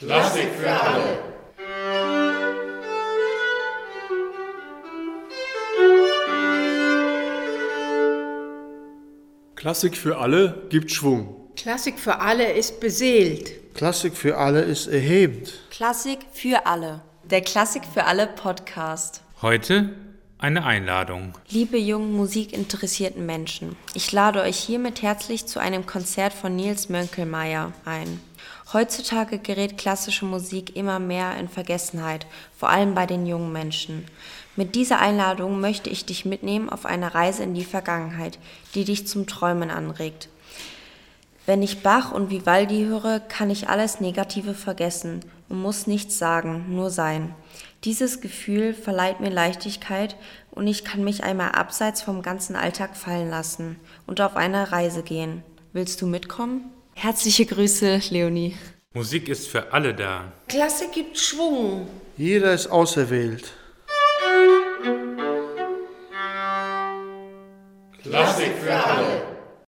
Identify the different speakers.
Speaker 1: Klassik für alle.
Speaker 2: Klassik für alle gibt Schwung.
Speaker 3: Klassik für alle ist beseelt.
Speaker 4: Klassik für alle ist erhebend.
Speaker 5: Klassik für alle. Der Klassik für alle Podcast.
Speaker 6: Heute eine Einladung.
Speaker 5: Liebe jungen musikinteressierten Menschen, ich lade euch hiermit herzlich zu einem Konzert von Nils Mönkelmeier ein. Heutzutage gerät klassische Musik immer mehr in Vergessenheit, vor allem bei den jungen Menschen. Mit dieser Einladung möchte ich dich mitnehmen auf eine Reise in die Vergangenheit, die dich zum Träumen anregt. Wenn ich Bach und Vivaldi höre, kann ich alles Negative vergessen und muss nichts sagen, nur sein. Dieses Gefühl verleiht mir Leichtigkeit und ich kann mich einmal abseits vom ganzen Alltag fallen lassen und auf eine Reise gehen. Willst du mitkommen? Herzliche Grüße, Leonie.
Speaker 6: Musik ist für alle da.
Speaker 3: Klassik gibt Schwung.
Speaker 4: Jeder ist auserwählt.
Speaker 1: Klassik für alle.